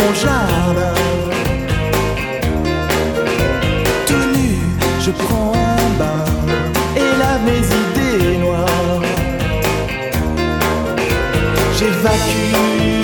mon jardin. Tout nu, je prends un bain et lave mes idées noires. J'évacue